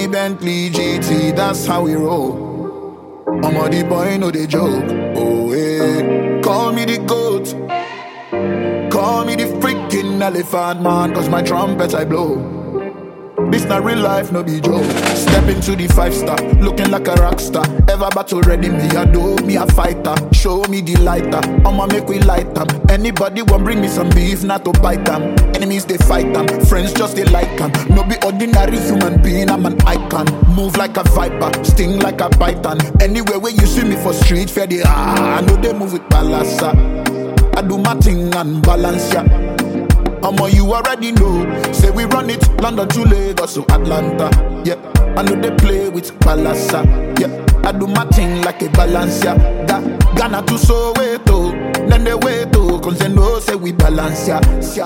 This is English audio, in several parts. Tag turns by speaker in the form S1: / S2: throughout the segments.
S1: Bentley GT, that's how we roll. I'm a the boy, no they joke. Oh hey, call me the goat, call me the freaking elephant man, cause my trumpet I blow. This not real life, no be joke. Step into the 5-star, looking like a rock star. Ever battle ready, me a do, me a fighter. Show me the lighter, I'ma make we light them. Anybody want bring me some beef, not to bite them. Enemies they fight them, friends just they like them. No be ordinary human being, I'm an icon. Move like a viper, sting like a python. Anywhere where you see me for street, fair the I know they move with balance. I do my thing and balance, yeah. You already know. Say we run it, London to Lagos to Atlanta. Yeah, I know they play with Balasa. Yeah, I do my thing like a balance. Yeah, Ghana to Soweto, then they wait to, cause they know say we balance. Yeah,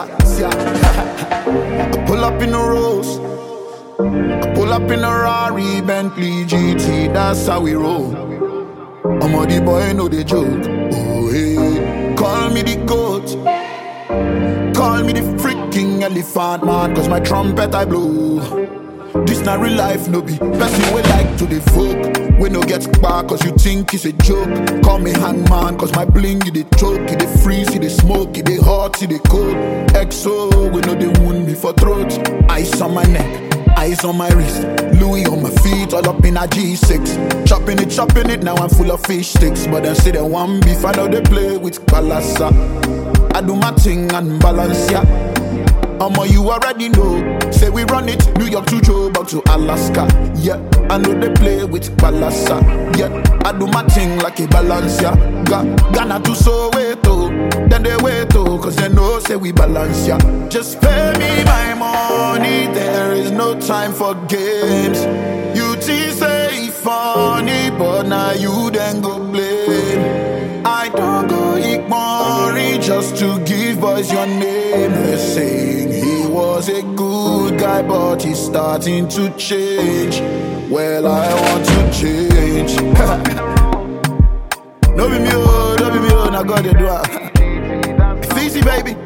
S1: I pull up in a Rose, I pull up in a Rari, Bentley GT, that's how we roll. I'm a the boy, no they joke. Oh hey, call me the goat, call me the freaking elephant man, cause my trumpet I blow. This not real life, no be person we like to the folk. We no get back cause you think it's a joke. Call me hangman cause my bling you the choke. You the freeze, you the smoke, you the hot, you the cold. XO, we know the wound before throat. Ice on my neck, ice on my wrist, Louis on my feet, all up in a G6. Chopping it, now I'm full of fish sticks. But then say they want beef, I know they play with Balasa. I do my thing and balance, yeah. You already know. Say we run it, New York to Joburg to Alaska. Yeah, I know they play with Balasa. Yeah, I do my thing like a balance, yeah. Ghana to Soweto, then they wait to, cause they know say we balance, yeah. Just pay me my money, there is no time for games. You say funny, but now you then go blame. I don't go ignoring just to give boys your name. They're saying he was a good guy, but he's starting to change. Well, I want to change. No be me, now God they do it. Easy, baby.